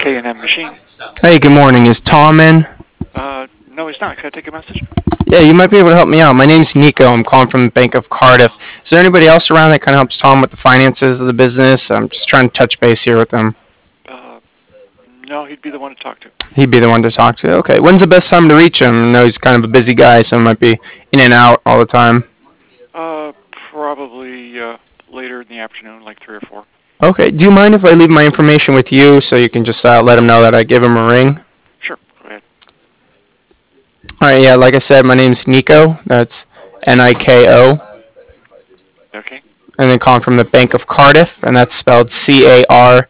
K&M Machine. Hey, good morning. Is Tom in? No, he's not. Can I take a message? Yeah, you might be able to help me out. My name's Nico. I'm calling from the Bank of Cardiff. Is there anybody else around that kind of helps Tom with the finances of the business? I'm just trying to touch base here with him. Uh, no, he'd be the one to talk to. He'd be the one to talk to. Okay. When's the best time to reach him? I know he's kind of a busy guy, so he might be in and out all the time. Probably later in the afternoon, like 3 or 4. Okay. Do you mind if I leave my information with you so you can just let him know that I give him a ring? Sure, go ahead. All right. Yeah. Like I said, my name's Nico. That's Niko. Okay. And then calling from the Bank of Cardiff, and that's spelled Cardiff,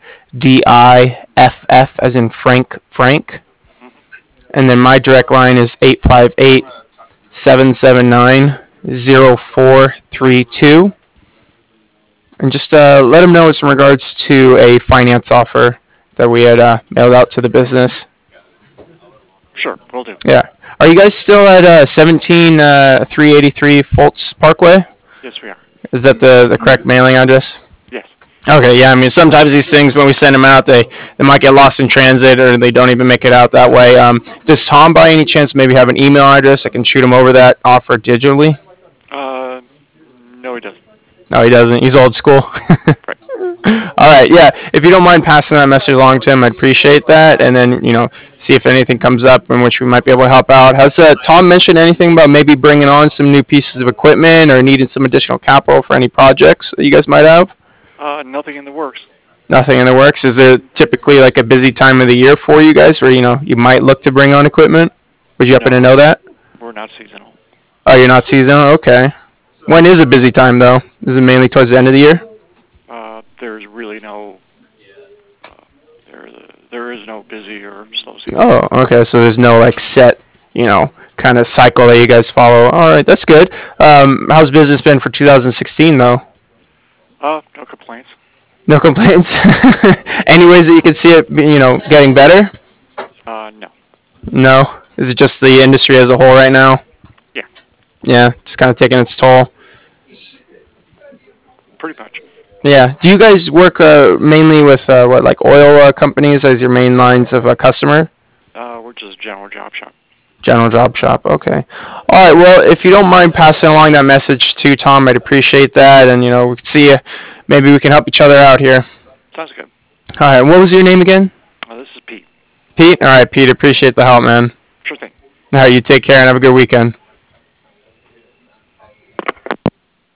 as in Frank. Mm-hmm. And then my direct line is 858-779-0432. And just let them know it's in regards to a finance offer that we had mailed out to the business. Sure, will do. Yeah. Are you guys still at 17383 Fultz Parkway? Yes, we are. Is that the correct mailing address? Yes. Okay, yeah. I mean, sometimes these things, when we send them out, they might get lost in transit or they don't even make it out that way. Does Tom, by any chance, maybe have an email address? I can shoot him over that offer digitally. No, he doesn't. No, he doesn't. He's old school. Right. All right, yeah. If you don't mind passing that message along to him, I'd appreciate that. And then, see if anything comes up in which we might be able to help out. Has Tom mentioned anything about maybe bringing on some new pieces of equipment or needing some additional capital for any projects that you guys might have? Nothing in the works. Nothing in the works. Is there typically like a busy time of the year for you guys where, you might look to bring on equipment? Would you happen to know that? We're not seasonal. Oh, you're not seasonal? Okay. When is a busy time, though? Is it mainly towards the end of the year? There's really no... there is no busy or slow season. Oh, okay. So there's no, set, kind of cycle that you guys follow. All right, that's good. How's business been for 2016, though? No complaints. No complaints? Any ways that you could see it, getting better? No. No? Is it just the industry as a whole right now? Yeah. Yeah, just kind of taking its toll. Pretty much. Yeah. Do you guys work mainly with oil companies as your main lines of customer? We're just a general job shop. General job shop. Okay. All right. Well, if you don't mind passing along that message to Tom, I'd appreciate that. And we could see you. Maybe we can help each other out here. Sounds good. All right. What was your name again? This is Pete. Pete. All right, Pete. Appreciate the help, man. Sure thing. All right. You take care and have a good weekend.